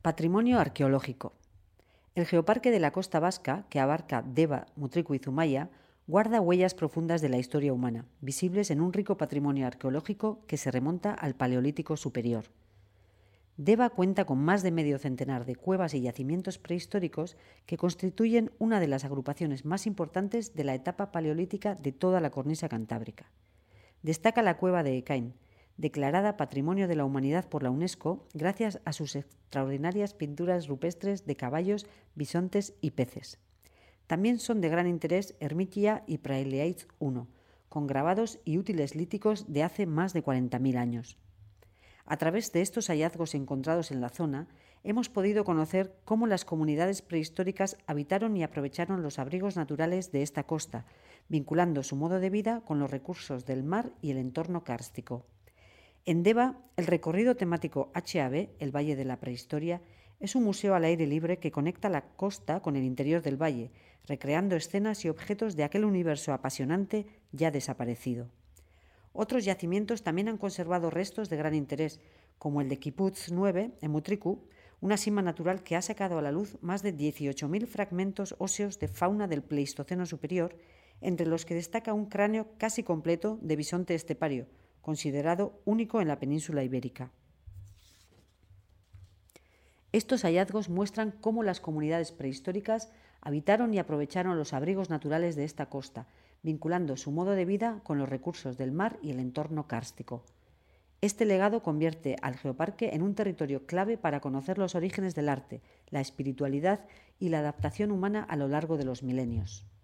Patrimonio arqueológico. El Geoparque de la Costa Vasca, que abarca Deva, Mutriku y Zumaya, guarda huellas profundas de la historia humana, visibles en un rico patrimonio arqueológico que se remonta al Paleolítico Superior. Deva cuenta con más de medio centenar de cuevas y yacimientos prehistóricos que constituyen una de las agrupaciones más importantes de la etapa paleolítica de toda la cornisa cantábrica. Destaca la cueva de Ekain, declarada Patrimonio de la Humanidad por la UNESCO gracias a sus extraordinarias pinturas rupestres de caballos, bisontes y peces. También son de gran interés Ermitia y Praeleaitz I, con grabados y útiles líticos de hace más de 40.000 años. A través de estos hallazgos encontrados en la zona, hemos podido conocer cómo las comunidades prehistóricas habitaron y aprovecharon los abrigos naturales de esta costa, vinculando su modo de vida con los recursos del mar y el entorno kárstico. En Deva, el recorrido temático HAB, el Valle de la Prehistoria, es un museo al aire libre que conecta la costa con el interior del valle, recreando escenas y objetos de aquel universo apasionante ya desaparecido. Otros yacimientos también han conservado restos de gran interés, como el de Kiputz 9, en Mutriku, una sima natural que ha sacado a la luz más de 18.000 fragmentos óseos de fauna del Pleistoceno superior, entre los que destaca un cráneo casi completo de bisonte estepario, considerado único en la península ibérica. Estos hallazgos muestran cómo las comunidades prehistóricas habitaron y aprovecharon los abrigos naturales de esta costa, vinculando su modo de vida con los recursos del mar y el entorno kárstico. Este legado convierte al Geoparque en un territorio clave para conocer los orígenes del arte, la espiritualidad y la adaptación humana a lo largo de los milenios.